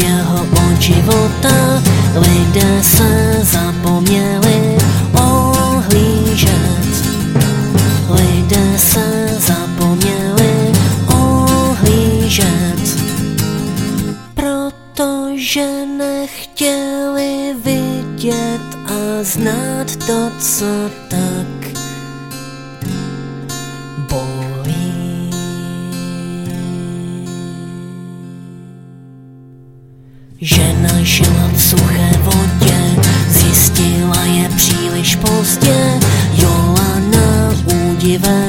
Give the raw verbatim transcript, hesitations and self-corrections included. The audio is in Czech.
všeho od života, lidé se zapomněli ohlížet. Lidé se zapomněli ohlížet, protože nechtěli vidět a znát to, co tak bolí. Žena žila v suché vodě, zjistila je příliš pozdě. Jolana údivem